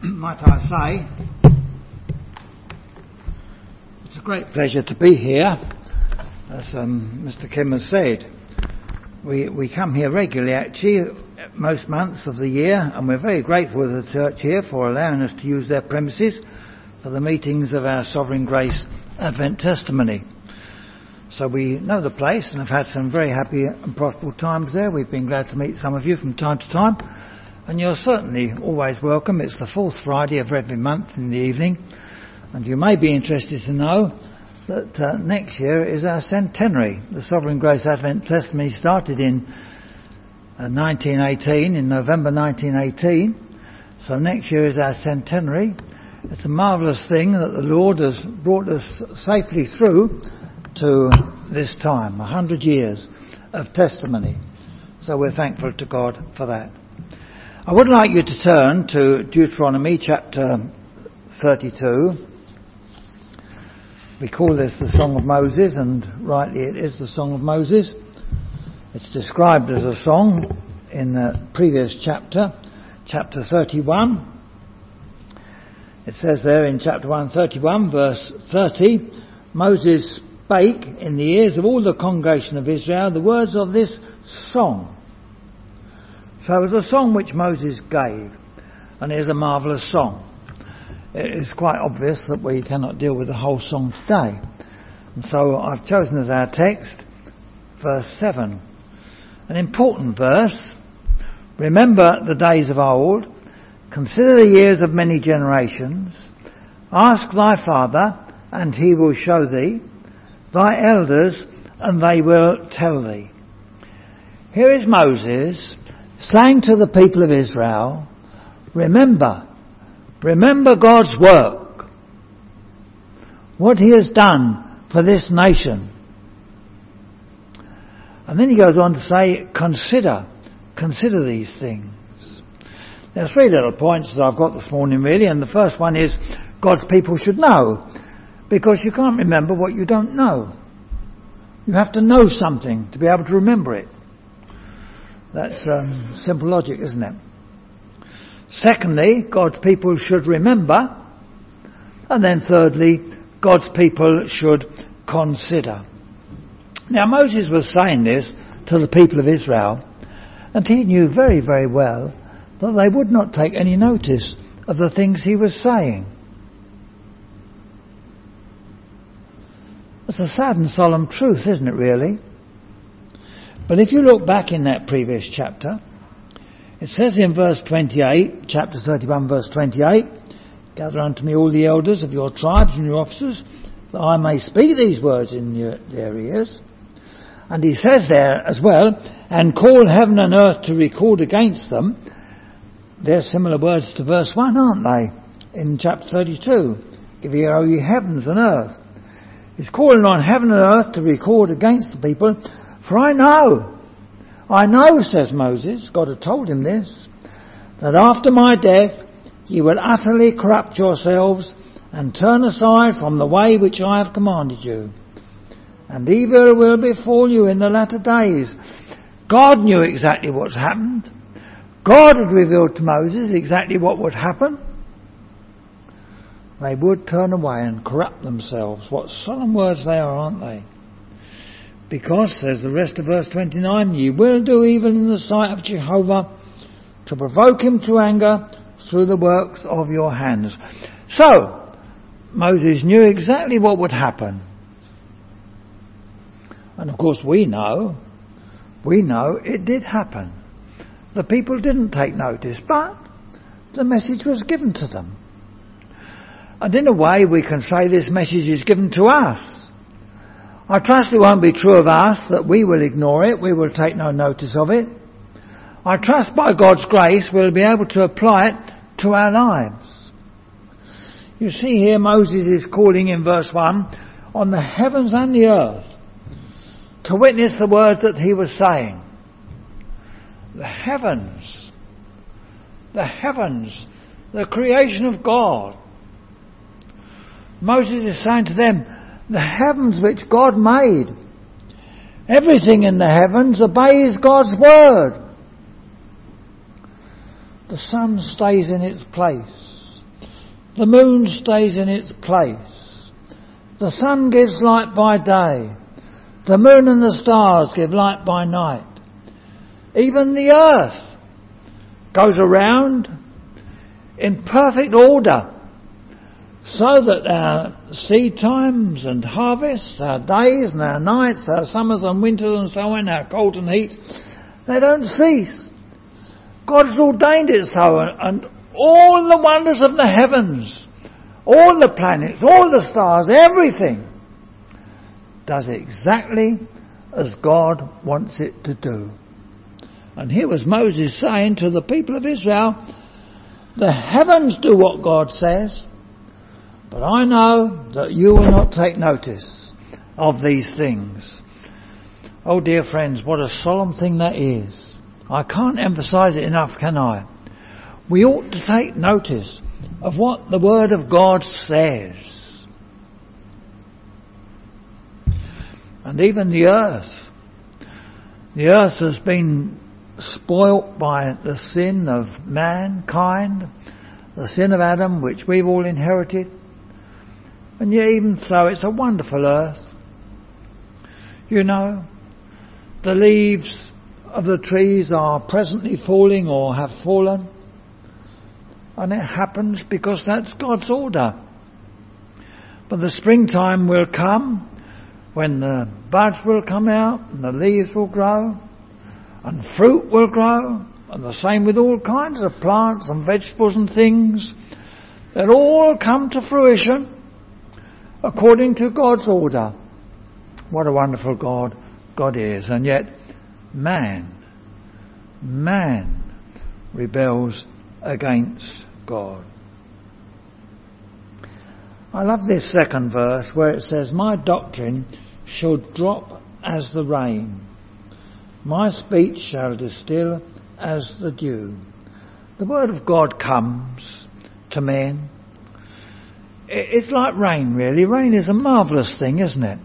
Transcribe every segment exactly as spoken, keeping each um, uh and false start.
might I say, it's a great pleasure to be here. As um, Mister Kim has said, we we come here regularly, actually, most months of the year, and we're very grateful to the church here for allowing us to use their premises for the meetings of our Sovereign Grace Advent Testimony. So we know the place and have had some very happy and profitable times there. We've been glad to meet some of you from time to time, and you're certainly always welcome. It's the fourth Friday of every month in the evening, and you may be interested to know that uh, next year is our centenary. The Sovereign Grace Advent Testimony started in uh, nineteen eighteen, in November nineteen eighteen, so next year is our centenary. It's a marvellous thing that the Lord has brought us safely through to this time, a hundred years of testimony. So we're thankful to God for that. I would like you to turn to Deuteronomy chapter thirty-two. We call this the Song of Moses, and rightly it is the Song of Moses. It's described as a song in the previous chapter, chapter thirty-one. It says there in chapter one thirty-one, verse thirty, Moses spake in the ears of all the congregation of Israel the words of this song. So it was a song which Moses gave, and it is a marvellous song. It is quite obvious that we cannot deal with the whole song today. And so I've chosen as our text verse seven. An important verse. Remember the days of old. Consider the years of many generations. Ask thy father, and he will show thee. Thy elders, and they will tell thee. Here is Moses saying to the people of Israel, remember, remember God's work, what he has done for this nation. And then he goes on to say, consider, consider these things. There are three little points that I've got this morning really, and the first one is God's people should know, because you can't remember what you don't know. You have to know something to be able to remember it. That's um, simple logic, isn't it? Secondly, God's people should remember. And then thirdly, God's people should consider. Now Moses was saying this to the people of Israel, and he knew very, very well that they would not take any notice of the things he was saying. It's a sad and solemn truth, isn't it really? But if you look back in that previous chapter, it says in verse twenty-eight, chapter thirty-one, verse twenty-eight, gather unto me all the elders of your tribes and your officers, that I may speak these words in your, their ears. And he says there as well, and call heaven and earth to record against them. They're similar words to verse one, aren't they? In chapter thirty-two, give ear, O ye heavens and earth. He's calling on heaven and earth to record against the people. For I know, I know, says Moses, God had told him this, that after my death ye will utterly corrupt yourselves and turn aside from the way which I have commanded you. And evil will befall you in the latter days. God knew exactly what's happened. God had revealed to Moses exactly what would happen. They would turn away and corrupt themselves. What solemn words they are, aren't they? Because, says the rest of verse twenty-nine, ye will do evil in the sight of Jehovah to provoke him to anger through the works of your hands. So, Moses knew exactly what would happen. And of course we know, we know it did happen. The people didn't take notice, but the message was given to them. And in a way we can say this message is given to us. I trust it won't be true of us that we will ignore it, we will take no notice of it. I trust by God's grace we'll be able to apply it to our lives. You see here Moses is calling in verse one on the heavens and the earth to witness the words that he was saying. The heavens, the heavens, the creation of God. Moses is saying to them, the heavens which God made, everything in the heavens obeys God's word. The sun stays in its place. The moon stays in its place. The sun gives light by day. The moon and the stars give light by night. Even the earth goes around in perfect order, so that our seed times and harvests, our days and our nights, our summers and winters and so on, our cold and heat, they don't cease. God has ordained it so, and all the wonders of the heavens, all the planets, all the stars, everything does exactly as God wants it to do. And here was Moses saying to the people of Israel, the heavens do what God says, but I know that you will not take notice of these things. Oh dear friends, what a solemn thing that is. I can't emphasise it enough, can I? We ought to take notice of what the Word of God says. And even the earth. The earth has been spoilt by the sin of mankind, the sin of Adam, which we've all inherited. And yet even so, it's a wonderful earth. You know, the leaves of the trees are presently falling or have fallen. And it happens because that's God's order. But the springtime will come when the buds will come out and the leaves will grow and fruit will grow, and the same with all kinds of plants and vegetables and things. They'll all come to fruition according to God's order. What a wonderful God God is. And yet man, man rebels against God. I love this second verse where it says, my doctrine shall drop as the rain. My speech shall distill as the dew. The word of God comes to men. It's like rain, really. Rain is a marvellous thing, isn't it?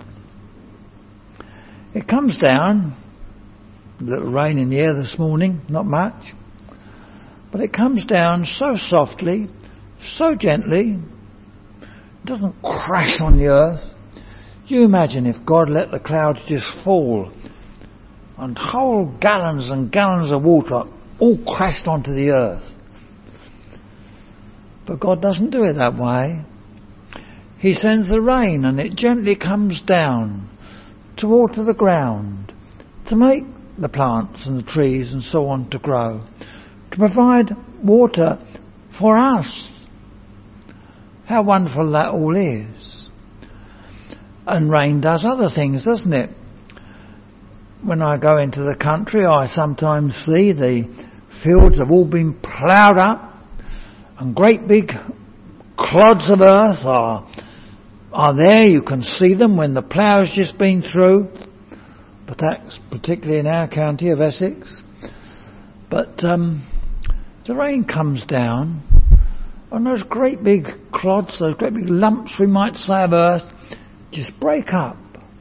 It comes down, a little rain in the air this morning, not much, but it comes down so softly, so gently, it doesn't crash on the earth. You imagine if God let the clouds just fall and whole gallons and gallons of water all crashed onto the earth. But God doesn't do it that way. He sends the rain and it gently comes down to water the ground, to make the plants and the trees and so on to grow, to provide water for us. How wonderful that all is. And rain does other things, doesn't it? When I go into the country, I sometimes see the fields have all been ploughed up and great big clods of earth are are there. You can see them when the plough's just been through. But that's particularly in our county of Essex. But um, the rain comes down and those great big clods, those great big lumps, we might say, of earth just break up.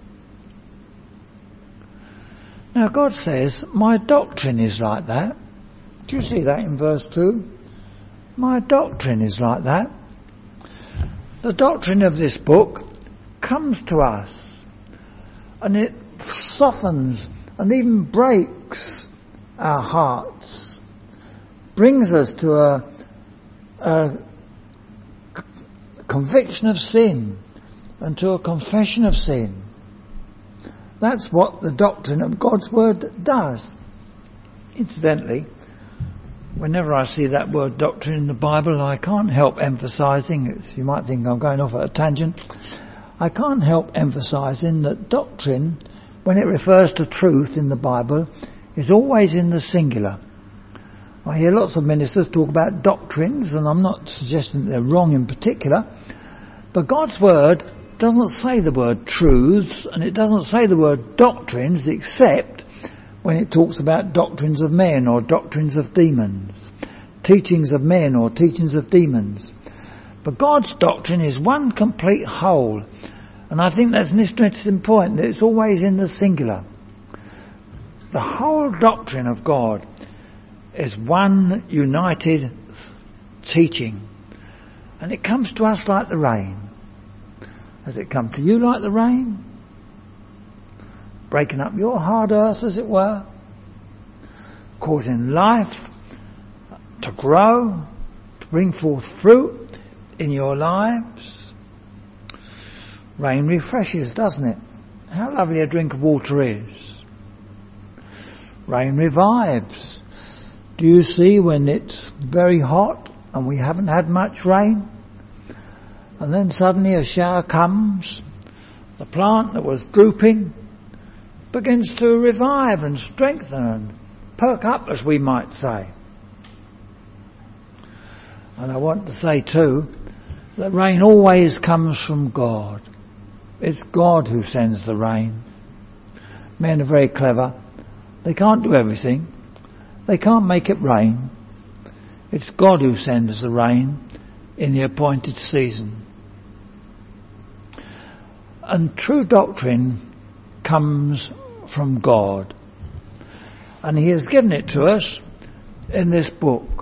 Now God says, my doctrine is like that. Do you see that in verse two? My doctrine is like that. The doctrine of this book comes to us and it softens and even breaks our hearts, brings us to a, a conviction of sin and to a confession of sin. That's what the doctrine of God's Word does. Incidentally, whenever I see that word doctrine in the Bible, I can't help emphasising, it's, you might think I'm going off at a tangent, I can't help emphasising that doctrine, when it refers to truth in the Bible, is always in the singular. I hear lots of ministers talk about doctrines, and I'm not suggesting they're wrong in particular, but God's Word doesn't say the word truths, and it doesn't say the word doctrines, except when it talks about doctrines of men or doctrines of demons, teachings of men or teachings of demons. But God's doctrine is one complete whole, and I think that's an interesting point, that it's always in the singular. The whole doctrine of God is one united teaching, And it comes to us like the rain. Has it come to you like the rain? Breaking up your hard earth, as it were, causing life to grow, to bring forth fruit in your lives. Rain refreshes, doesn't it? How lovely a drink of water is. Rain revives. Do you see when it's very hot and we haven't had much rain, and then suddenly a shower comes, the plant that was drooping begins to revive and strengthen and perk up, as we might say. And I want to say too that rain always comes from God. It's God who sends the rain. Men are very clever. They can't do everything. They can't make it rain. It's God who sends the rain in the appointed season. And true doctrine comes from God. And He has given it to us in this book.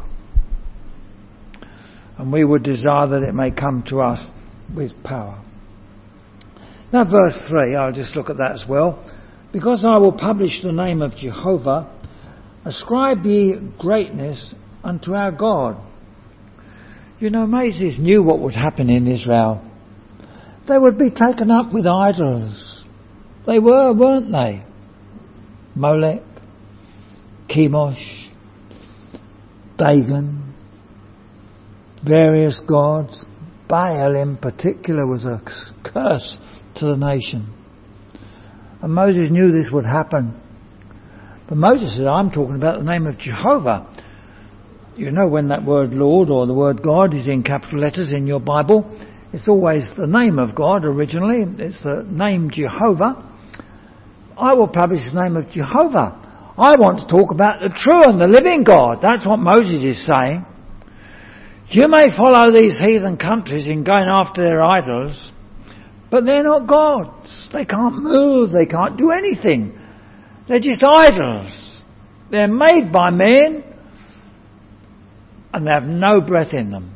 And we would desire that it may come to us with power. Now verse three, I'll just look at that as well. Because I will publish the name of Jehovah, ascribe ye greatness unto our God. You know, Moses knew what would happen in Israel. They would be taken up with idols. They were, weren't they? Molech, Chemosh, Dagon, various gods. Baal in particular was a curse to the nation. And Moses knew this would happen. But Moses said, I'm talking about the name of Jehovah. You know, when that word Lord or the word God is in capital letters in your Bible, it's always the name of God originally. It's the name Jehovah. I will publish the name of Jehovah. I want to talk about the true and the living God. That's what Moses is saying. You may follow these heathen countries in going after their idols, but they're not gods. They can't move. They can't do anything. They're just idols. They're made by men, and they have no breath in them.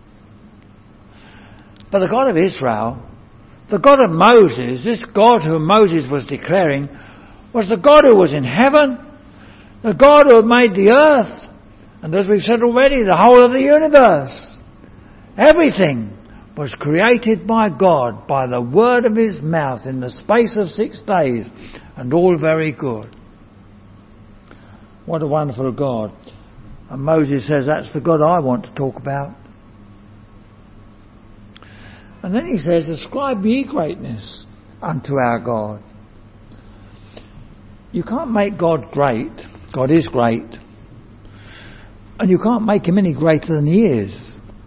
But the God of Israel, the God of Moses, this God whom Moses was declaring, was the God who was in heaven, the God who had made the earth, and as we've said already, the whole of the universe. Everything was created by God by the word of His mouth in the space of six days, and all very good. What a wonderful God. And Moses says, that's the God I want to talk about. And then he says, ascribe ye greatness unto our God. You can't make God great. God is great. And you can't make Him any greater than He is.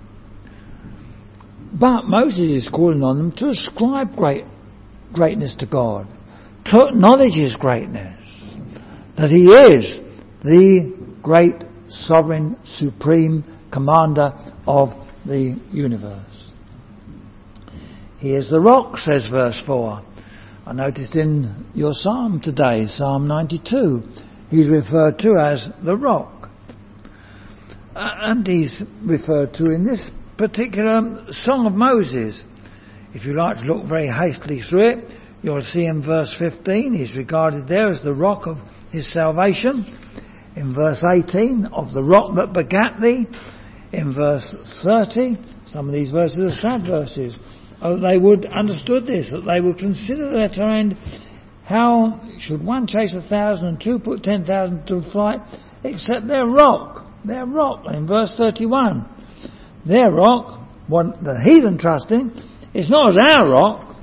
But Moses is calling on them to ascribe great greatness to God, to acknowledge His greatness, that He is the great, sovereign, supreme commander of the universe. He is the rock, says verse four. I noticed in your psalm today, Psalm ninety-two, He's referred to as the rock. Uh, and He's referred to in this particular Song of Moses. If you like to look very hastily through it, you'll see in verse fifteen, He's regarded there as the rock of His salvation. In verse eighteen, of the rock that begat thee. In verse thirty, some of these verses are sad verses. Oh, they would understood this, that they would consider their end. How should one chase a thousand and two put ten thousand to flight, except their rock, their rock. And in verse thirty-one, their rock, what the heathen trust in, is not as our rock.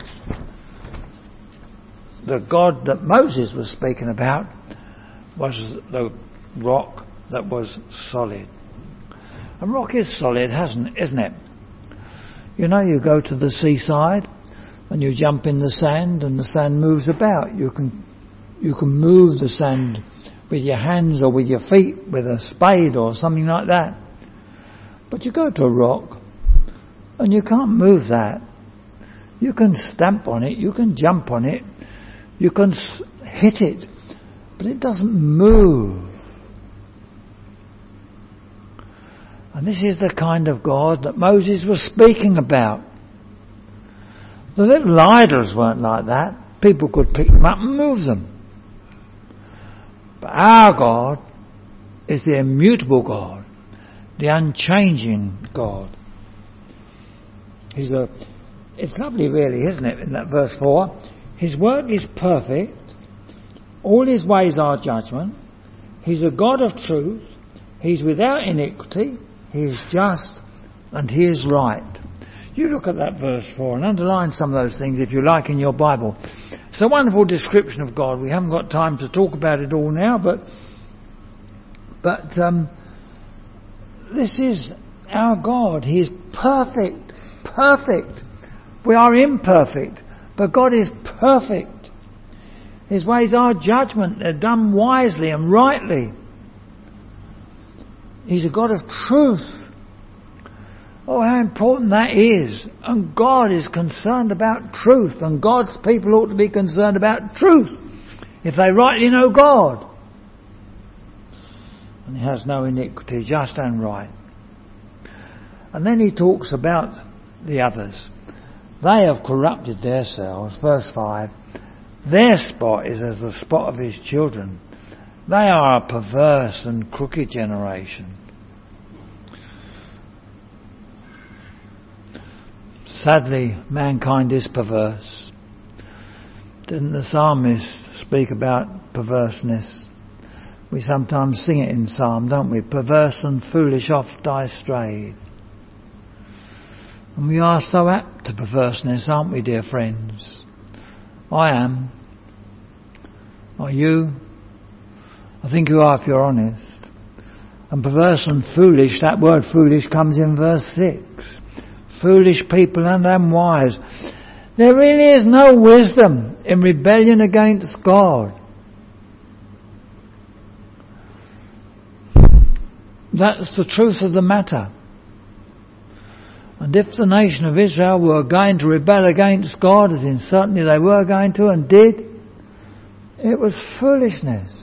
The God that Moses was speaking about was the rock that was solid. And rock is solid, hasn't, isn't it? You know, you go to the seaside and you jump in the sand and the sand moves about. You can you can move the sand with your hands or with your feet, with a spade or something like that. But you go to a rock and you can't move that. You can stamp on it, you can jump on it, you can hit it, but it doesn't move. And this is the kind of God that Moses was speaking about. The little idols weren't like that. People could pick them up and move them. But our God is the immutable God, the unchanging God. He's a, it's lovely really, isn't it, in that verse four? His work is perfect. All his ways are judgment. He's a God of truth. He's without iniquity. He is just and he is right. You look at that verse four and underline some of those things if you like in your Bible. It's a wonderful description of God. We haven't got time to talk about it all now, but but um, this is our God. He is perfect, perfect. We are imperfect, but God is perfect. His ways are judgment. They're done wisely and rightly. He's a God of truth. Oh, how important that is. And God is concerned about truth. And God's people ought to be concerned about truth if they rightly know God. And he has no iniquity, just and right. And then he talks about the others. They have corrupted themselves. Verse five. Their spot is as the spot of his children. They are a perverse and crooked generation. Sadly, mankind is perverse. Didn't the psalmist speak about perverseness? We sometimes sing it in psalm, don't we? Perverse and foolish oft I strayed. And we are so apt to perverseness, aren't we, dear friends? I am. Are you? I think you are if you're honest. And perverse and foolish, that word foolish comes in verse six. Foolish people and unwise. There really is no wisdom in rebellion against God. That's the truth of the matter. And if the nation of Israel were going to rebel against God, as in certainly they were going to and did, it was foolishness.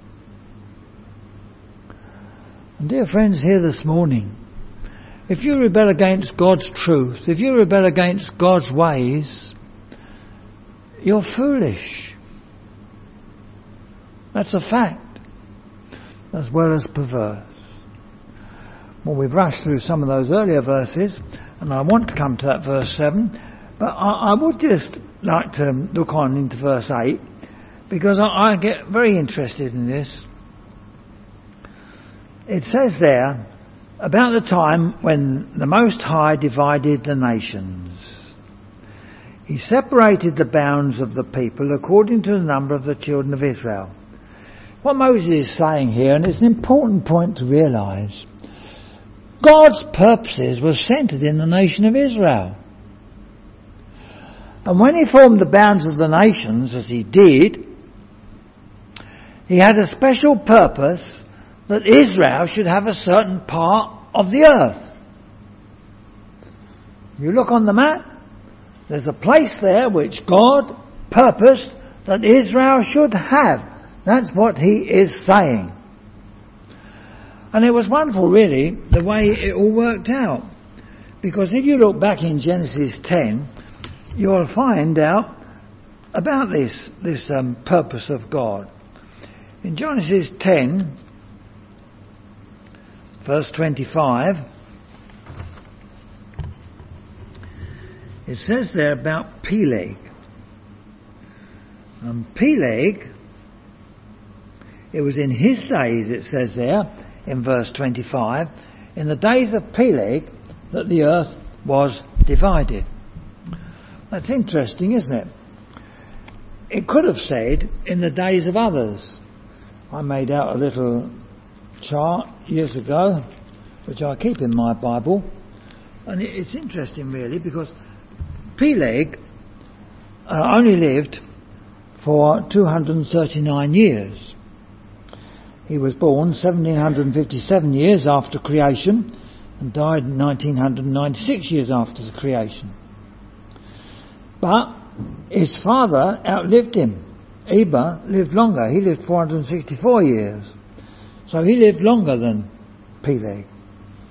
And dear friends here this morning, if you rebel against God's truth, if you rebel against God's ways, you're foolish. That's a fact, as well as perverse. Well, we've rushed through some of those earlier verses, and I want to come to that verse seven, but I, I would just like to look on into verse eight, because I, I get very interested in this. It says there, about the time when the Most High divided the nations, he separated the bounds of the people according to the number of the children of Israel. What Moses is saying here, and it's an important point to realise, God's purposes were centred in the nation of Israel. And when he formed the bounds of the nations, as he did, he had a special purpose that Israel should have a certain part of the earth. You look on the map, there's a place there which God purposed that Israel should have. That's what he is saying. And it was wonderful, really, the way it all worked out. Because if you look back in Genesis ten, you'll find out about this, this um, purpose of God. In Genesis ten, verse twenty-five, it says there about Peleg. And Peleg, it was in his days, it says there, in verse twenty-five, in the days of Peleg that the earth was divided. That's interesting, isn't it? It could have said, in the days of others. I made out a little chart years ago, which I keep in my Bible, and it's interesting really, because Peleg uh, only lived for two hundred thirty-nine years. He was born seventeen fifty-seven years after creation and died nineteen ninety-six years after the creation. But his father outlived him. Eber lived longer. He lived four hundred sixty-four years. So he lived longer than Peleg.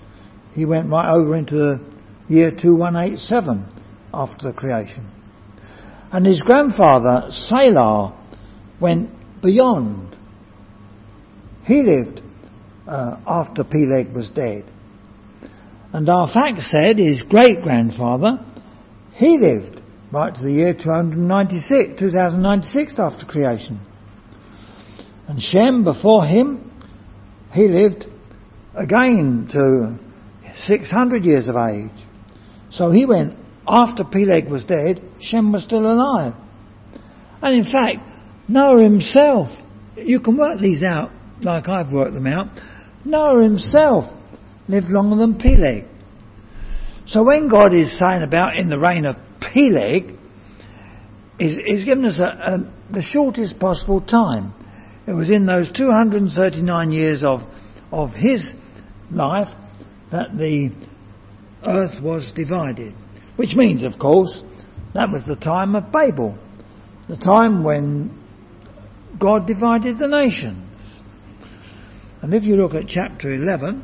he went right over into the year two one eight seven after the creation. And his grandfather, Salah, went beyond. He lived uh, after Peleg was dead. And Arphaxad said his great-grandfather, he lived right to the year two ninety-six, two thousand ninety-six after creation. And Shem, before him, he lived again to six hundred years of age. So he went, after Peleg was dead, Shem was still alive. And in fact, Noah himself, you can work these out like I've worked them out, Noah himself lived longer than Peleg. So when God is saying about in the reign of Peleg, he's, he's given us a, a, the shortest possible time. It was in those two hundred thirty-nine years of, of his life that the earth was divided. Which means, of course, that was the time of Babel, the time when God divided the nations. And if you look at chapter eleven,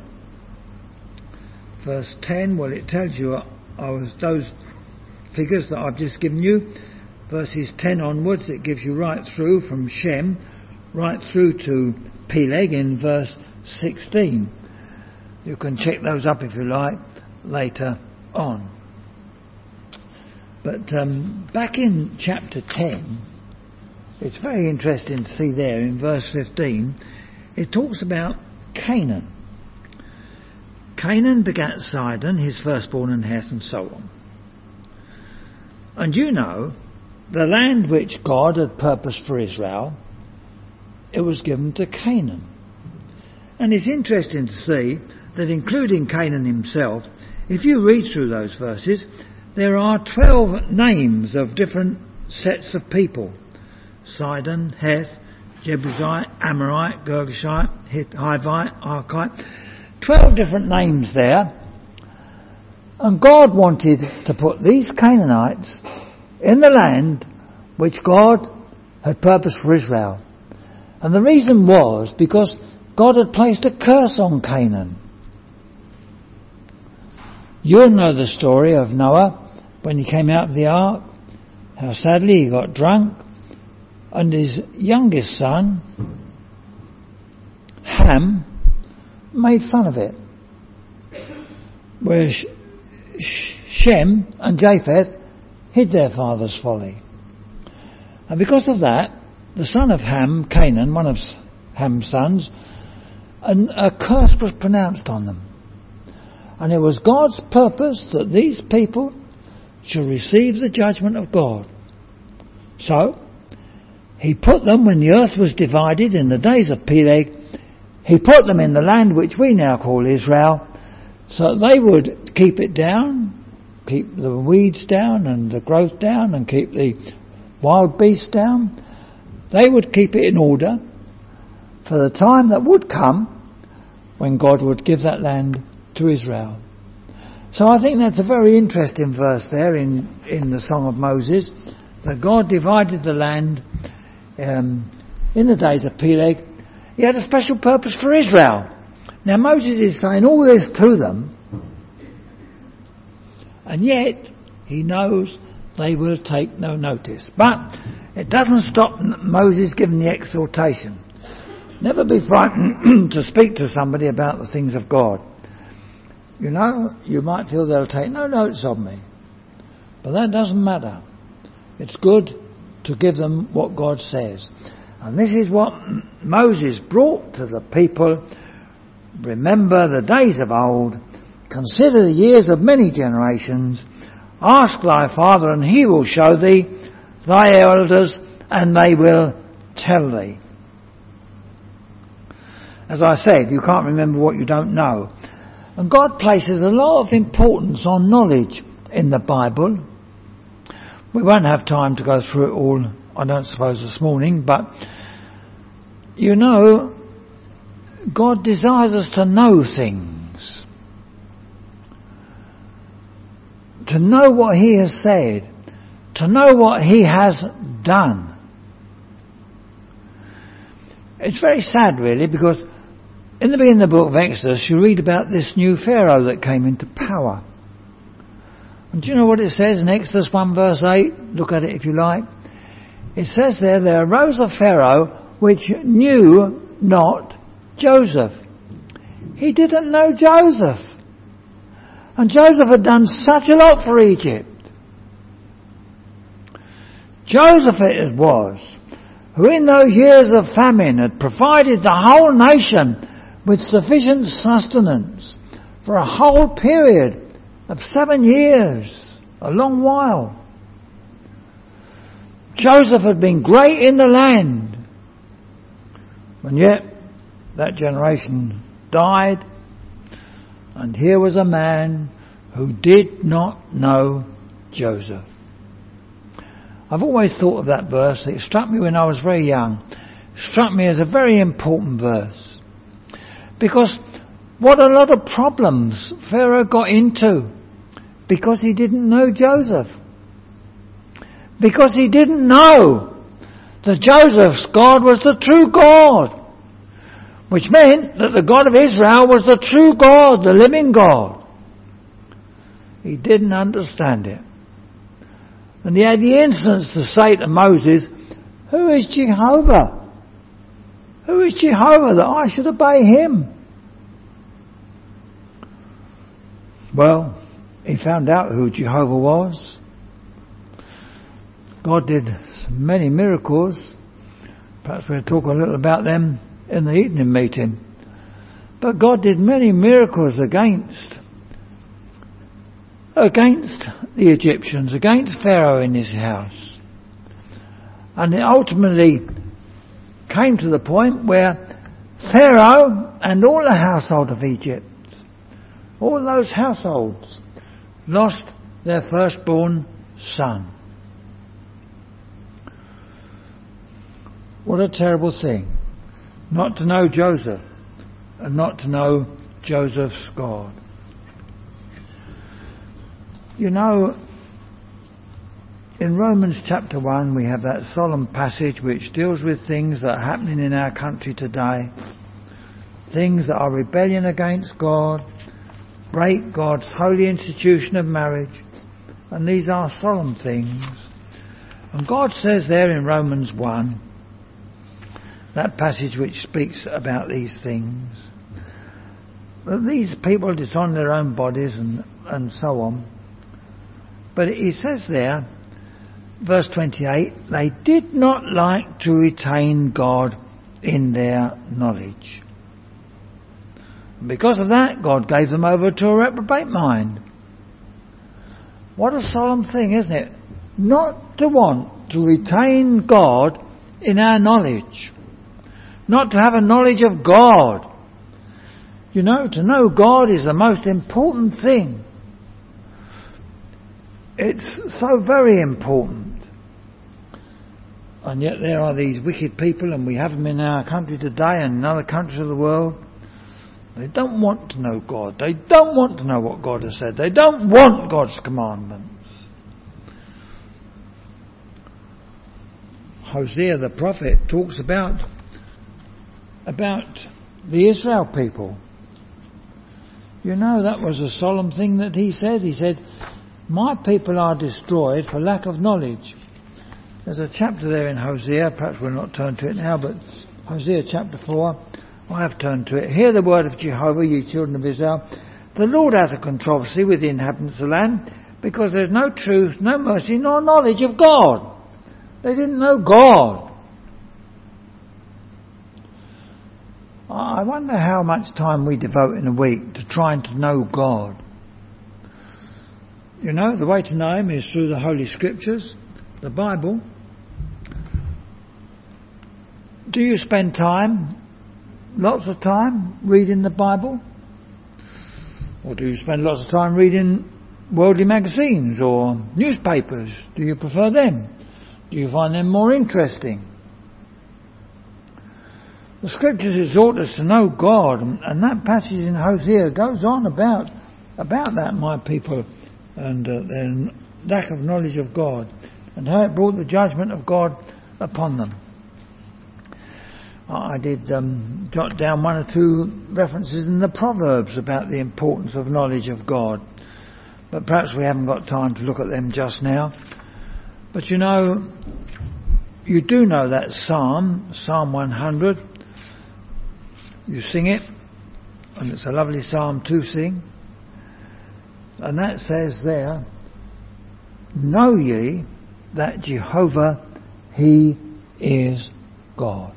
verse ten, well, it tells you I was those figures that I've just given you, verses ten onwards, it gives you right through from Shem, right through to Peleg in verse sixteen. You can check those up if you like later on. But um, back in chapter ten, it's very interesting to see there in verse fifteen, it talks about Canaan. Canaan begat Sidon, his firstborn, and Heth, and so on. And you know, the land which God had purposed for Israel, it was given to Canaan. And it's interesting to see that including Canaan himself, if you read through those verses, there are twelve names of different sets of people. Sidon, Heth, Jebusite, Amorite, Girgashite, Hivite, Archite. Twelve different names there. And God wanted to put these Canaanites in the land which God had purposed for Israel. And the reason was because God had placed a curse on Canaan. You'll know the story of Noah when he came out of the ark, how sadly he got drunk, and his youngest son, Ham, made fun of it. Whereas Shem and Japheth hid their father's folly. And because of that, the son of Ham, Canaan, one of Ham's sons, and a curse was pronounced on them. And it was God's purpose that these people should receive the judgment of God. So, he put them, when the earth was divided in the days of Peleg, he put them in the land which we now call Israel, so that they would keep it down, keep the weeds down and the growth down, and keep the wild beasts down. They would keep it in order for the time that would come when God would give that land to Israel. So I think that's a very interesting verse there in, in the Song of Moses, that God divided the land um, in the days of Peleg. He had a special purpose for Israel. Now Moses is saying all this to them, and yet he knows they will take no notice. But it doesn't stop Moses giving the exhortation. Never be frightened to speak to somebody about the things of God. You know, you might feel they'll take no notice of me, but that doesn't matter. It's good to give them what God says. And this is what Moses brought to the people. Remember the days of old. Consider the years of many generations. Ask thy father, and he will show thee, thy elders, and they will tell thee. As I said, you can't remember what you don't know. And God places a lot of importance on knowledge in the Bible. We won't have time to go through it all, I don't suppose, this morning, but you know, God desires us to know things. To know what He has said. To know what He has done. It's very sad, really, because In the beginning of the book of Exodus, you read about this new Pharaoh that came into power. And do you know what it says in Exodus one verse eight? Look at it if you like. It says there, there arose a Pharaoh which knew not Joseph. He didn't know Joseph. And Joseph had done such a lot for Egypt. Joseph it was, who in those years of famine had provided the whole nation with sufficient sustenance for a whole period of seven years, a long while. Joseph had been great in the land, and yet that generation died, and here was a man who did not know Joseph. I've always thought of that verse. It struck me when I was very young. It struck me as a very important verse. Because what a lot of problems Pharaoh got into because he didn't know Joseph. Because he didn't know that Joseph's God was the true God. Which meant that the God of Israel was the true God, the living God. He didn't understand it. And he had the insolence to say to Moses, "Who is Jehovah? Who is Jehovah that I should obey him?" Well, he found out who Jehovah was. God did many miracles. Perhaps we'll talk a little about them in the evening meeting. But God did many miracles against against the Egyptians, against Pharaoh in his house. And it ultimately came to the point where Pharaoh and all the household of Egypt, all those households, lost their firstborn son. What a terrible thing, not to know Joseph and not to know Joseph's God. You know, in Romans chapter one we have that solemn passage which deals with things that are happening in our country today. Things that are rebellion against God, break God's holy institution of marriage. And these are solemn things. And God says there in Romans one, that passage which speaks about these things, that these people dishonour their own bodies and, and so on. But he says there, verse twenty-eight, they did not like to retain God in their knowledge. And because of that, God gave them over to a reprobate mind. What a solemn thing, isn't it? Not to want to retain God in our knowledge. Not to have a knowledge of God. You know, to know God is the most important thing. It's so very important. And yet there are these wicked people, and we have them in our country today and in other countries of the world. They don't want to know God. They don't want to know what God has said. They don't want God's commandments. Hosea the prophet talks about about the Israel people. You know, that was a solemn thing that he said. He said, "My people are destroyed for lack of knowledge." There's a chapter there in Hosea, perhaps we'll not turn to it now, but Hosea chapter four, I have turned to it. "Hear the word of Jehovah, ye children of Israel. The Lord hath a controversy with the inhabitants of the land, because there is no truth, no mercy, nor knowledge of God." They didn't know God. I wonder how much time we devote in a week to trying to know God. You know, the way to know him is through the Holy Scriptures, the Bible. Do you spend time, lots of time, reading the Bible? Or do you spend lots of time reading worldly magazines or newspapers? Do you prefer them? Do you find them more interesting? The Scriptures exhort us to know God, and that passage in Hosea goes on about about that, my people, and uh, their lack of knowledge of God, and how it brought the judgment of God upon them. I did um, jot down one or two references in the Proverbs about the importance of knowledge of God. But perhaps we haven't got time to look at them just now. But you know, you do know that psalm, Psalm one hundred. You sing it, and it's a lovely psalm to sing. And that says there, know ye that Jehovah, He is God.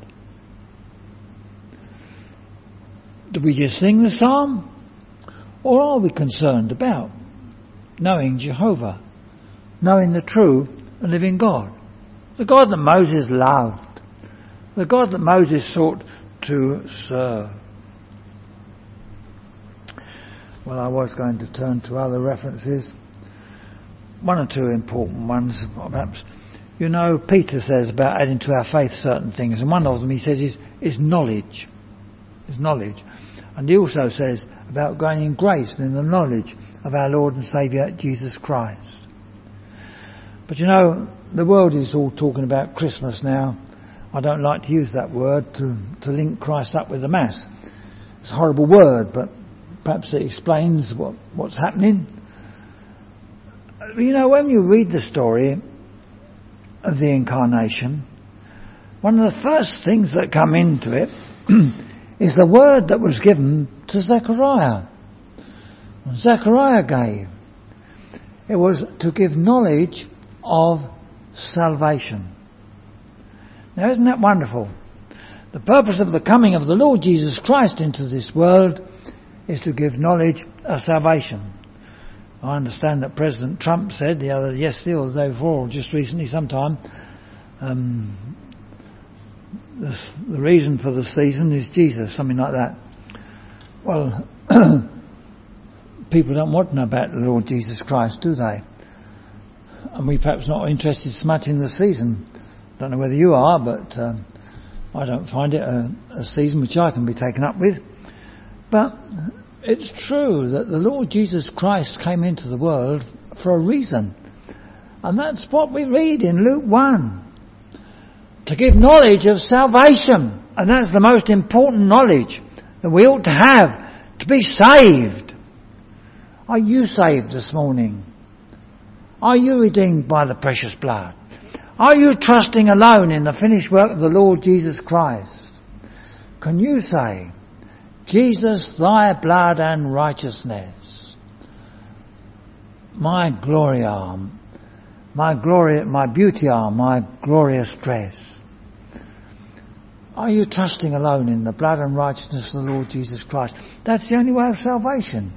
Do we just sing the psalm? Or are we concerned about knowing Jehovah, knowing the true and living God? The God that Moses loved, the God that Moses sought to serve. Well, I was going to turn to other references. One or two important ones, perhaps. You know, Peter says about adding to our faith certain things, and one of them he says is, is knowledge. Is knowledge. And he also says about growing in grace and in the knowledge of our Lord and Saviour Jesus Christ. But you know, the world is all talking about Christmas now. I don't like to use that word to, to link Christ up with the Mass. It's a horrible word, but perhaps it explains what, what's happening. You know, when you read the story of the Incarnation, one of the first things that come into it is the word that was given to Zechariah. Zechariah gave. It was to give knowledge of salvation. Now, isn't that wonderful? The purpose of the coming of the Lord Jesus Christ into this world is to give knowledge of salvation. I understand that President Trump said the other yesterday or the day before, or just recently sometime, um, the, the reason for the season is Jesus, something like that. Well, people don't want to know about the Lord Jesus Christ, do they? And we perhaps not interested so much in the season. Don't know whether you are, but um, I don't find it a, a season which I can be taken up with. But it's true that the Lord Jesus Christ came into the world for a reason. And that's what we read in Luke one. To give knowledge of salvation. And that's the most important knowledge that we ought to have. To be saved. Are you saved this morning? Are you redeemed by the precious blood? Are you trusting alone in the finished work of the Lord Jesus Christ? Can you say, Jesus, thy blood and righteousness, my gloria, my glory, my beauty are my glorious dress. Are you trusting alone in the blood and righteousness of the Lord Jesus Christ? That's the only way of salvation.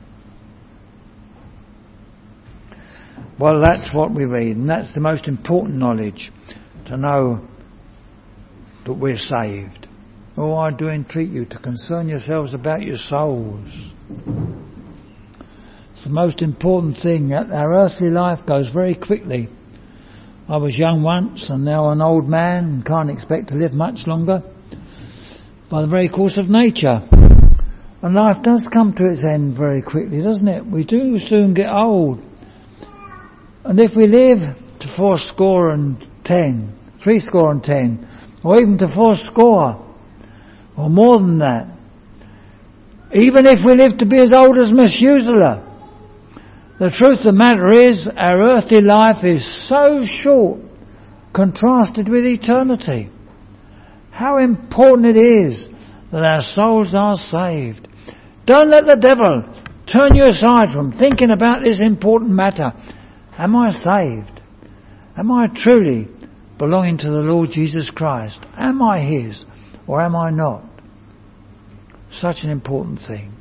Well, that's what we read, and that's the most important knowledge, to know that we're saved. Oh, I do entreat you to concern yourselves about your souls. It's the most important thing. That our earthly life goes very quickly. I was young once and now an old man and can't expect to live much longer by the very course of nature. And life does come to its end very quickly, doesn't it? We do soon get old. And if we live to four score and ten, three score and ten, or even to four score, or more than that, even if we live to be as old as Methuselah, the truth of the matter is our earthly life is so short contrasted with eternity. How important it is that our souls are saved. Don't let the devil turn you aside from thinking about this important matter. Am I saved? Am I truly belonging to the Lord Jesus Christ? Am I His or am I not? Such an important thing.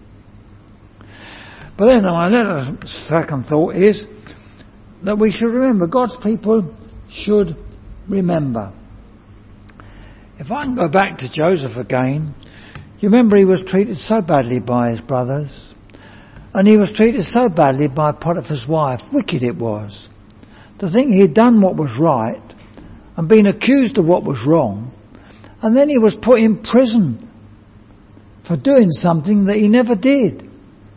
But then my little second thought is that we should remember, God's people should remember. If I can go back to Joseph again, you remember he was treated so badly by his brothers. And he was treated so badly by Potiphar's wife. Wicked it was. To think he had done what was right and been accused of what was wrong. And then he was put in prison for doing something that he never did.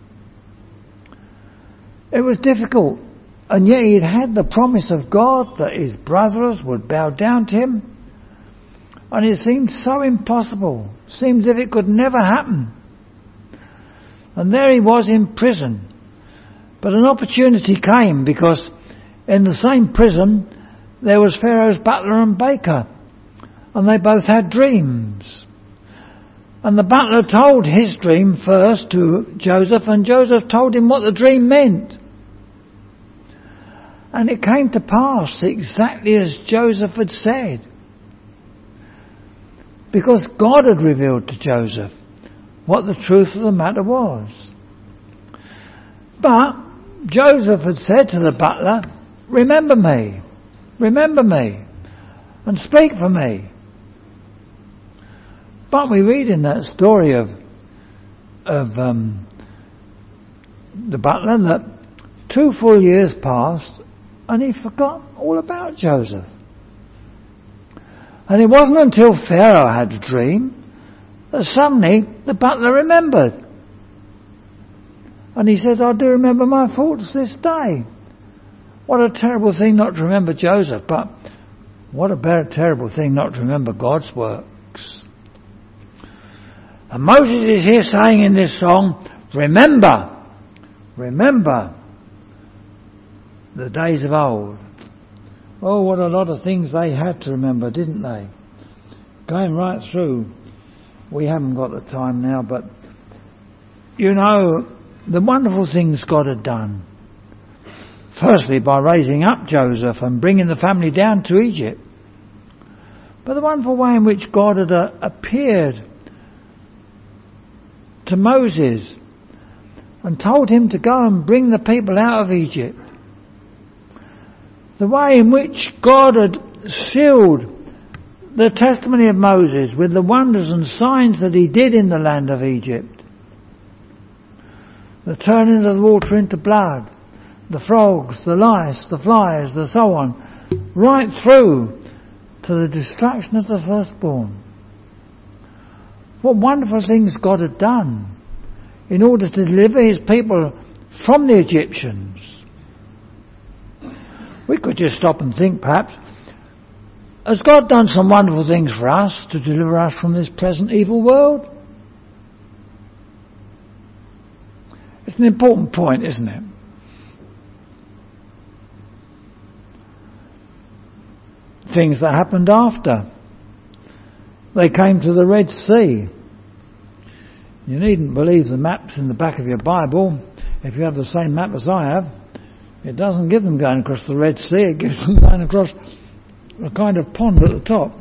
It was difficult. And yet he had had the promise of God that his brothers would bow down to him. And it seemed so impossible. Seemed as if it could never happen. And there he was in prison. But an opportunity came, because in the same prison there was Pharaoh's butler and baker. And they both had dreams. And the butler told his dream first to Joseph, and Joseph told him what the dream meant. And it came to pass exactly as Joseph had said. Because God had revealed to Joseph what the truth of the matter was. But Joseph had said to the butler, remember me, remember me, and speak for me. But we read in that story of of um, the butler that two full years passed and he forgot all about Joseph. And it wasn't until Pharaoh had a dream that suddenly the butler remembered. And he said, I do remember my faults this day. What a terrible thing not to remember Joseph, but what a very terrible thing not to remember God's works. And Moses is here saying in this song, remember, remember the days of old. Oh, what a lot of things they had to remember, didn't they? Going right through, we haven't got the time now, but you know, the wonderful things God had done. Firstly, by raising up Joseph and bringing the family down to Egypt. But the wonderful way in which God had uh, appeared to Moses and told him to go and bring the people out of Egypt. The way in which God had sealed the testimony of Moses with the wonders and signs that he did in the land of Egypt. The turning of the water into blood, the frogs, the lice, the flies, the so on, right through to the destruction of the firstborn. What wonderful things God had done in order to deliver his people from the Egyptians. We could just stop and think perhaps, has God done some wonderful things for us to deliver us from this present evil world? It's an important point, isn't it? Things that happened after. They came to the Red Sea. You needn't believe the maps in the back of your Bible. If you have the same map as I have, it doesn't give them going across the Red Sea, it gives them going across a kind of pond at the top.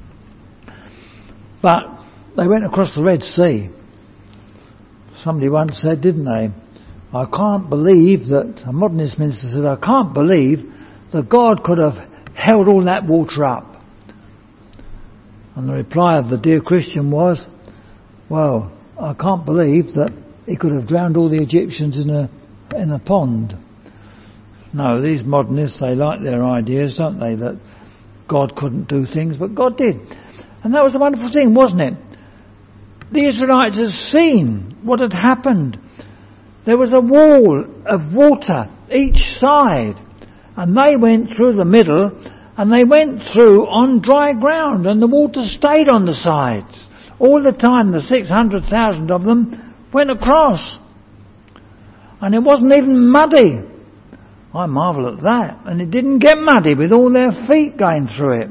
But they went across the Red Sea. Somebody once said, didn't they, I can't believe that, a modernist minister said, I can't believe that God could have held all that water up. And the reply of the dear Christian was, well, I can't believe that he could have drowned all the Egyptians in a in a pond. No, these modernists, they like their ideas, don't they, that God couldn't do things, but God did. And that was a wonderful thing, wasn't it? The Israelites had seen what had happened. There was a wall of water each side, and they went through the middle, and they went through on dry ground, and the water stayed on the sides. All the time, the six hundred thousand of them went across. And it wasn't even muddy. I marvel at that. And it didn't get muddy with all their feet going through it.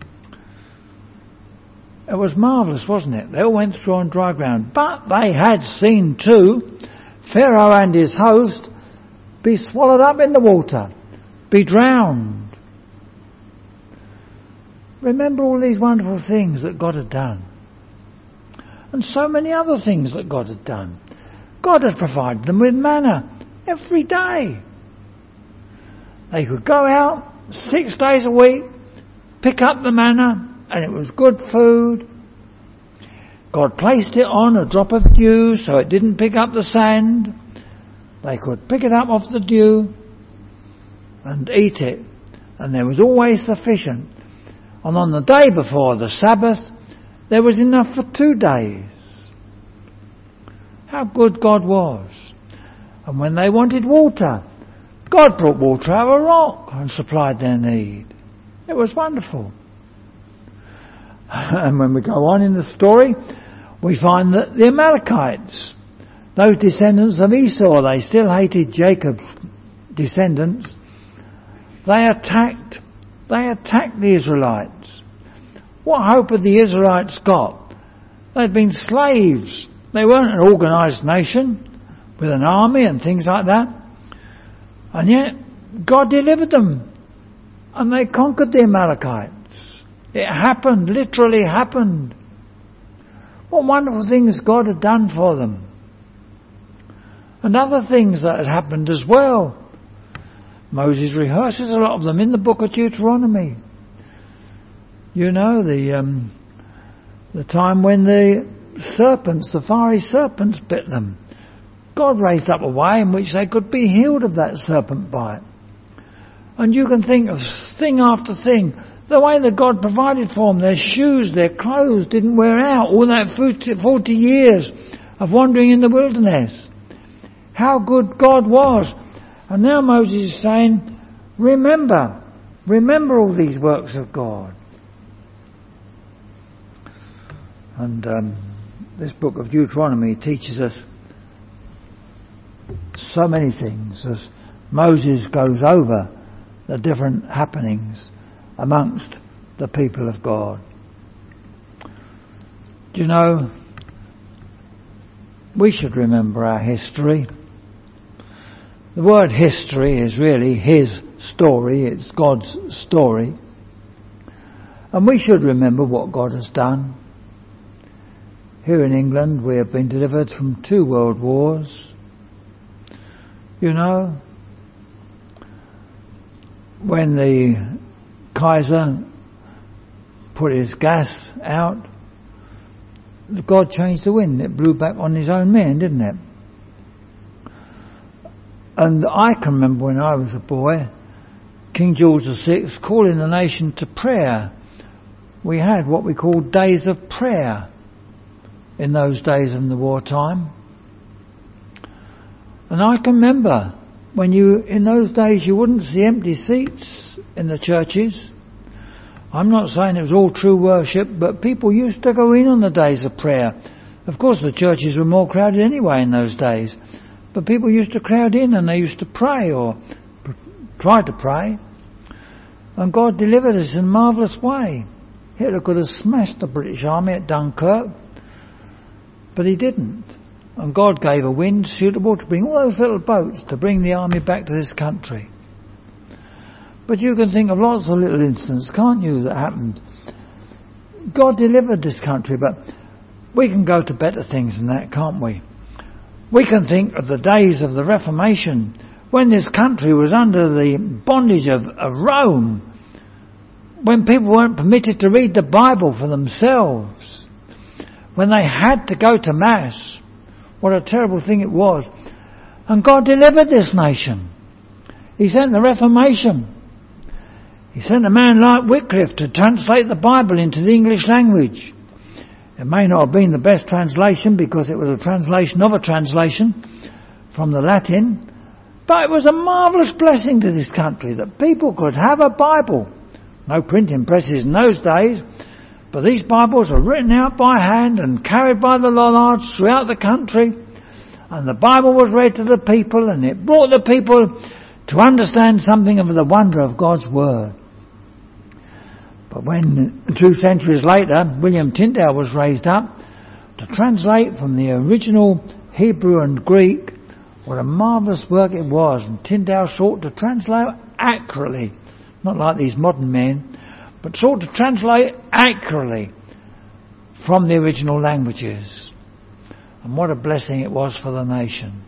It was marvellous, wasn't it? They all went through on dry ground. But they had seen too Pharaoh and his host be swallowed up in the water, be drowned. Remember all these wonderful things that God had done. And so many other things that God had done. God had provided them with manna every day. They could go out six days a week, pick up the manna, and it was good food. God placed it on a drop of dew so it didn't pick up the sand. They could pick it up off the dew and eat it. And there was always sufficient. And on the day before the Sabbath, there was enough for two days. How good God was. And when they wanted water, God brought water out of a rock and supplied their need. It was wonderful. And when we go on in the story, we find that the Amalekites, those descendants of Esau, they still hated Jacob's descendants. They attacked, they attacked the Israelites. What hope had the Israelites got? They'd been slaves. They weren't an organised nation with an army and things like that. And yet, God delivered them. And they conquered the Amalekites. It happened, literally happened. What wonderful things God had done for them. And other things that had happened as well. Moses rehearses a lot of them in the book of Deuteronomy. You know, the um, the time when the serpents, the fiery serpents bit them. God raised up a way in which they could be healed of that serpent bite. And you can think of thing after thing. The way that God provided for them, their shoes, their clothes didn't wear out. All that forty years of wandering in the wilderness. How good God was. And now Moses is saying, remember, remember all these works of God. And um, this book of Deuteronomy teaches us so many things as Moses goes over the different happenings amongst the people of God. Do you know, we should remember our history. The word history is really his story, it's God's story. And we should remember what God has done. Here in England we have been delivered from two world wars. You know, when the Kaiser put his gas out, God changed the wind. It blew back on his own men, didn't it? And I can remember when I was a boy, King George the Sixth calling the nation to prayer. We had what we called days of prayer in those days in the wartime. And I can remember when you, in those days, you wouldn't see empty seats in the churches. I'm not saying it was all true worship, but people used to go in on the days of prayer. Of course, the churches were more crowded anyway in those days. But people used to crowd in and they used to pray or pr- try to pray. And God delivered us in a marvellous way. Hitler could have smashed the British army at Dunkirk, but he didn't. And God gave a wind suitable to bring all those little boats to bring the army back to this country. But you can think of lots of little incidents, can't you, that happened. God delivered this country, but we can go to better things than that, can't we? We can think of the days of the Reformation, when this country was under the bondage of, of Rome, when people weren't permitted to read the Bible for themselves, when they had to go to Mass. What a terrible thing it was. And God delivered this nation. He sent the Reformation. He sent a man like Wycliffe to translate the Bible into the English language. It may not have been the best translation because it was a translation of a translation from the Latin, but it was a marvellous blessing to this country that people could have a Bible. No printing presses in those days, but these Bibles were written out by hand and carried by the Lollards throughout the country, and the Bible was read to the people, and it brought the people to understand something of the wonder of God's Word. But when, two centuries later, William Tyndale was raised up to translate from the original Hebrew and Greek, what a marvellous work it was. And Tyndale sought to translate accurately, not like these modern men, but sought to translate accurately from the original languages. And what a blessing it was for the nation.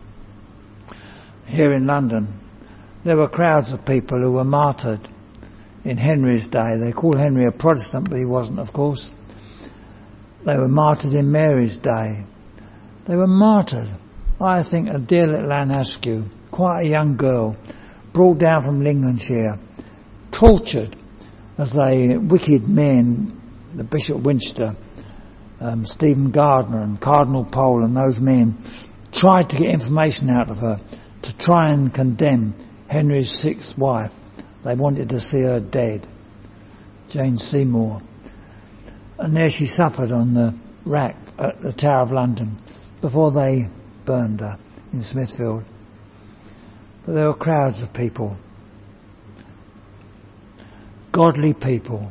Here in London, there were crowds of people who were martyred in Henry's day. They call Henry a Protestant, but he wasn't, of course. They were martyred in Mary's day. They were martyred. I think of dear little Anne Askew, quite a young girl, brought down from Lincolnshire, tortured as they wicked men, the Bishop Winchester, um, Stephen Gardiner and Cardinal Pole and those men, tried to get information out of her to try and condemn Henry's sixth wife. They wanted to see her dead, Jane Seymour. And there she suffered on the rack at the Tower of London before they burned her in Smithfield. But there were crowds of people, godly people,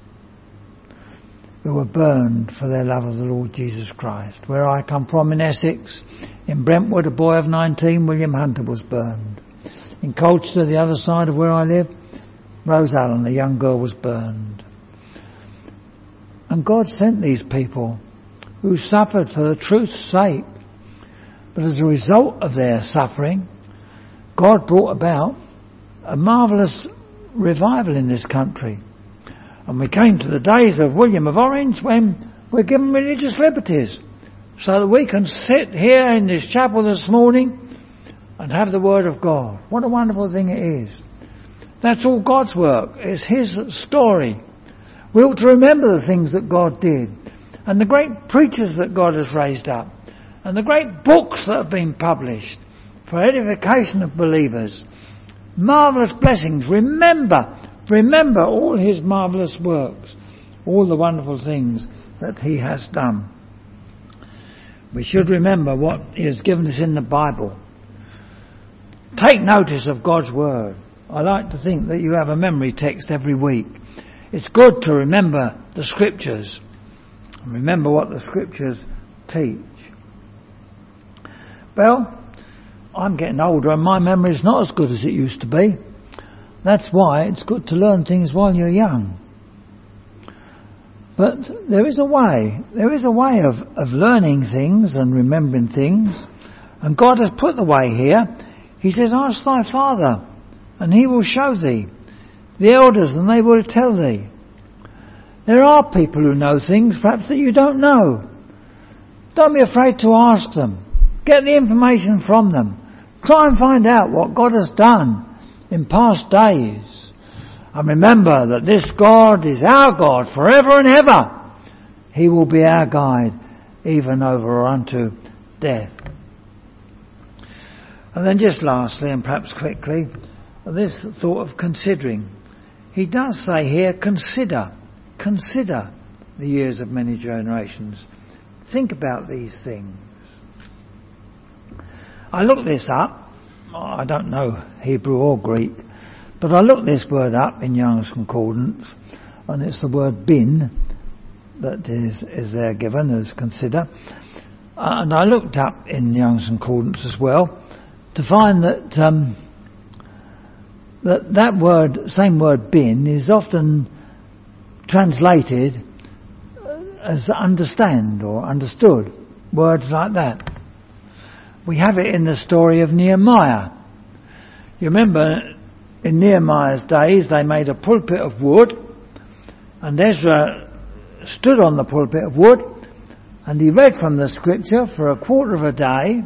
who were burned for their love of the Lord Jesus Christ. Where I come from in Essex, in Brentwood, a boy of nineteen, William Hunter, was burned. In Colchester, the other side of where I live, Rose Allen, a young girl, was burned. And God sent these people who suffered for the truth's sake. But as a result of their suffering, God brought about a marvellous revival in this country. And we came to the days of William of Orange when we're given religious liberties so that we can sit here in this chapel this morning and have the Word of God. What a wonderful thing it is. That's all God's work. It's His story. We ought to remember the things that God did and the great preachers that God has raised up and the great books that have been published for edification of believers. Marvellous blessings. Remember, remember all His marvellous works, all the wonderful things that He has done. We should remember what He has given us in the Bible. Take notice of God's Word. I like to think that you have a memory text every week. It's good to remember the Scriptures and remember what the Scriptures teach. Well, I'm getting older and my memory is not as good as it used to be. That's why it's good to learn things while you're young. But there is a way. There is a way of, of learning things and remembering things. And God has put the way here. He says, ask thy Father, and He will show thee. The elders, and they will tell thee. There are people who know things, perhaps, that you don't know. Don't be afraid to ask them. Get the information from them. Try and find out what God has done in past days. And remember that this God is our God forever and ever. He will be our guide, even over or unto death. And then just lastly, and perhaps quickly, this thought of considering. He does say here, consider, consider the years of many generations. Think about these things. I looked this up. I don't know Hebrew or Greek, but I looked this word up in Young's Concordance, and it's the word bin that is, is there given as consider. Uh, and I looked up in Young's Concordance as well to find that um, that that word, same word bin, is often translated as understand or understood. Words like that. We have it in the story of Nehemiah. You remember in Nehemiah's days they made a pulpit of wood, and Ezra stood on the pulpit of wood and he read from the scripture for a quarter of a day,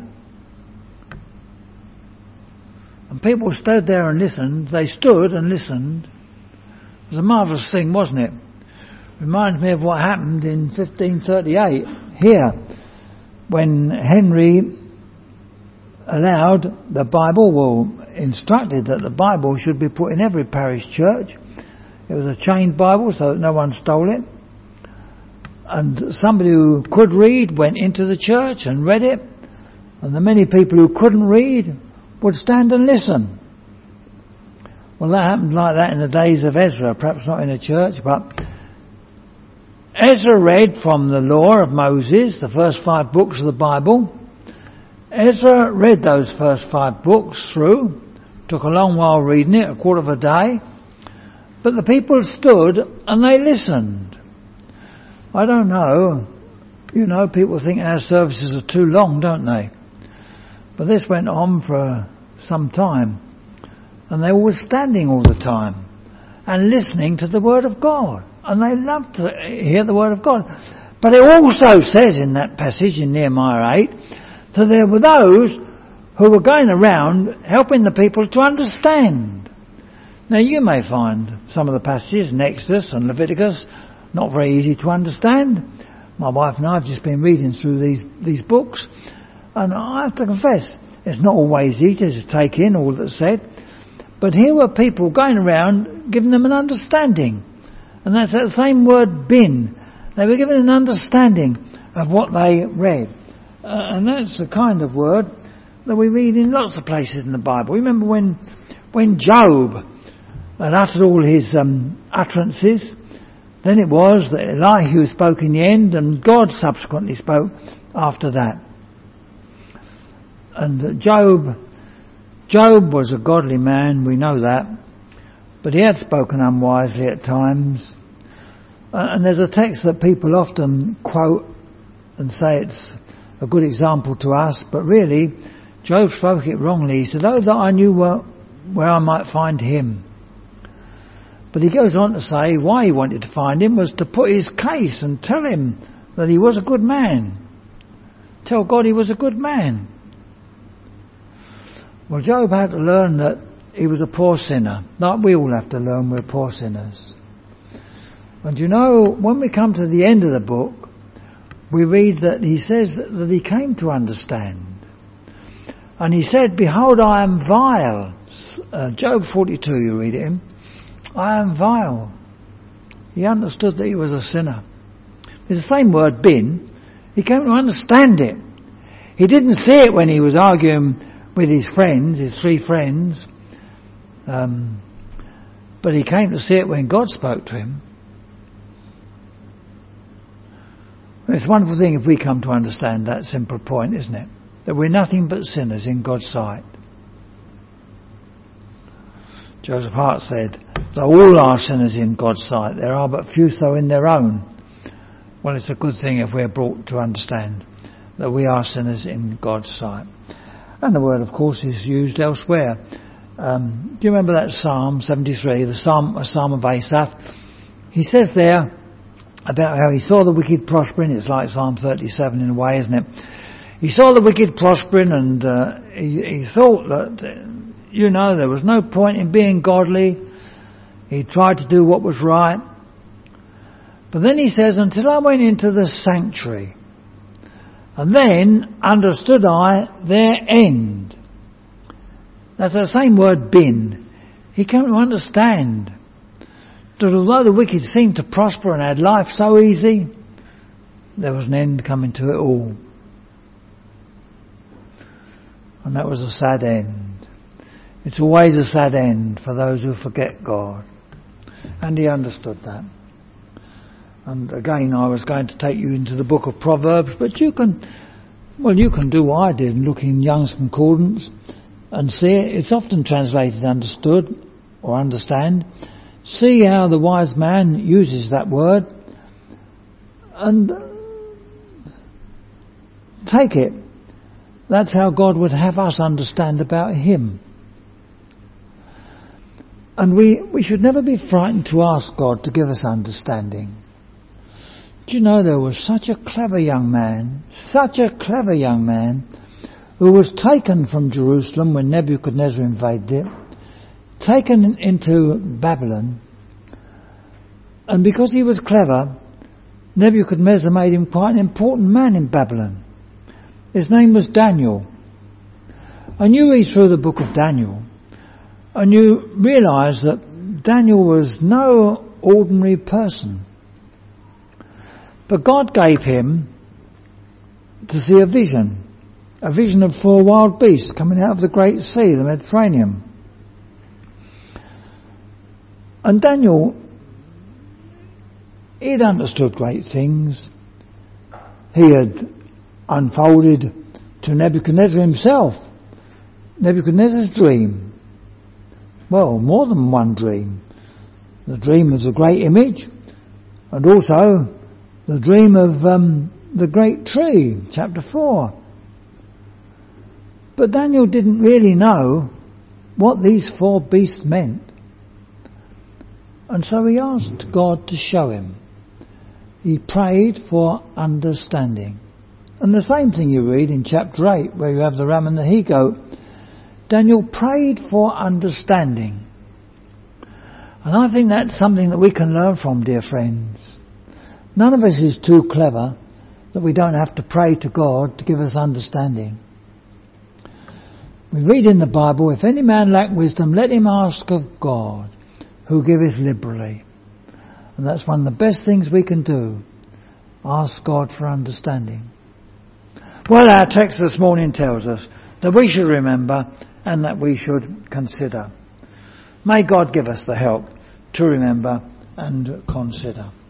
and people stood there and listened. They stood and listened. It was a marvellous thing, wasn't it? Reminds me of what happened in fifteen thirty-eight here when Henry allowed the Bible, well, instructed that the Bible should be put in every parish church. It was a chained Bible so that no one stole it. And somebody who could read went into the church and read it. And the many people who couldn't read would stand and listen. Well, that happened like that in the days of Ezra, perhaps not in a church, but Ezra read from the law of Moses, the first five books of the Bible. Ezra read those first five books through. Took a long while reading it, a quarter of a day. But the people stood and they listened. I don't know. You know, people think our services are too long, don't they? But this went on for some time. And they were standing all the time and listening to the Word of God. And they loved to hear the Word of God. But it also says in that passage in Nehemiah eight that there were those who were going around helping the people to understand. Now you may find some of the passages in Exodus and Leviticus not very easy to understand. My wife and I have just been reading through these, these books, and I have to confess, it's not always easy to take in all that's said. But here were people going around giving them an understanding. And that's that same word bin They were given an understanding of what they read. Uh, and that's the kind of word that we read in lots of places in the Bible. Remember when when Job had uttered all his um, utterances, then it was that Elihu spoke in the end and God subsequently spoke after that. And Job, Job was a godly man, we know that, but he had spoken unwisely at times. Uh, and there's a text that people often quote and say it's a good example to us, but really Job spoke it wrongly. He said, "Oh, that I knew where, where I might find him." But he goes on to say why he wanted to find him was to put his case and tell him that he was a good man. Tell God he was a good man. Well, Job had to learn that he was a poor sinner. Like we all have to learn we're poor sinners. And you know, when we come to the end of the book, we read that he says that he came to understand. And he said, "Behold, I am vile." Uh, Job forty-two, you read it in. I am vile. He understood that he was a sinner. It's the same word, bin. He came to understand it. He didn't see it when he was arguing with his friends, his three friends. Um, but he came to see it when God spoke to him. It's a wonderful thing if we come to understand that simple point, isn't it? That we're nothing but sinners in God's sight. Joseph Hart said, "Though all are sinners in God's sight, there are but few so in their own." Well, it's a good thing if we're brought to understand that we are sinners in God's sight. And the word, of course, is used elsewhere. Um, do you remember that Psalm seventy-three, the Psalm, a Psalm of Asaph? He says there about how he saw the wicked prospering. It's like Psalm thirty-seven in a way, isn't it? He saw the wicked prospering and uh, he, he thought that, uh, you know, there was no point in being godly. He tried to do what was right. But then he says, "Until I went into the sanctuary, and then understood I their end." That's the same word, bin. He came to understand that although the wicked seemed to prosper and had life so easy, there was an end coming to it all. And that was a sad end. It's always a sad end for those who forget God. And he understood that. And again, I was going to take you into the book of Proverbs, but you can, well, you can do what I did and look in Young's Concordance and see it. It's often translated understood or understand. See how the wise man uses that word and take it. That's how God would have us understand about him. And we, we should never be frightened to ask God to give us understanding. Do you know there was such a clever young man, such a clever young man, who was taken from Jerusalem when Nebuchadnezzar invaded it, taken into Babylon, and because he was clever, Nebuchadnezzar made him quite an important man in Babylon. His name was Daniel. And you read through the book of Daniel, and you realise that Daniel was no ordinary person. But God gave him to see a vision, a vision of four wild beasts coming out of the Great Sea, the Mediterranean. And Daniel, he'd understood great things. He had unfolded to Nebuchadnezzar himself Nebuchadnezzar's dream. Well, more than one dream. The dream of the great image, and also the dream of um, the great tree, chapter four. But Daniel didn't really know what these four beasts meant. And so he asked God to show him. He prayed for understanding. And the same thing you read in chapter eight, where you have the ram and the he-goat. Daniel prayed for understanding. And I think that's something that we can learn from, dear friends. None of us is too clever that we don't have to pray to God to give us understanding. We read in the Bible, if any man lack wisdom, let him ask of God, who giveth liberally. And that's one of the best things we can do, Ask God for understanding. Well, our text this morning tells us that we should remember and that we should consider. May God give us the help to remember and consider.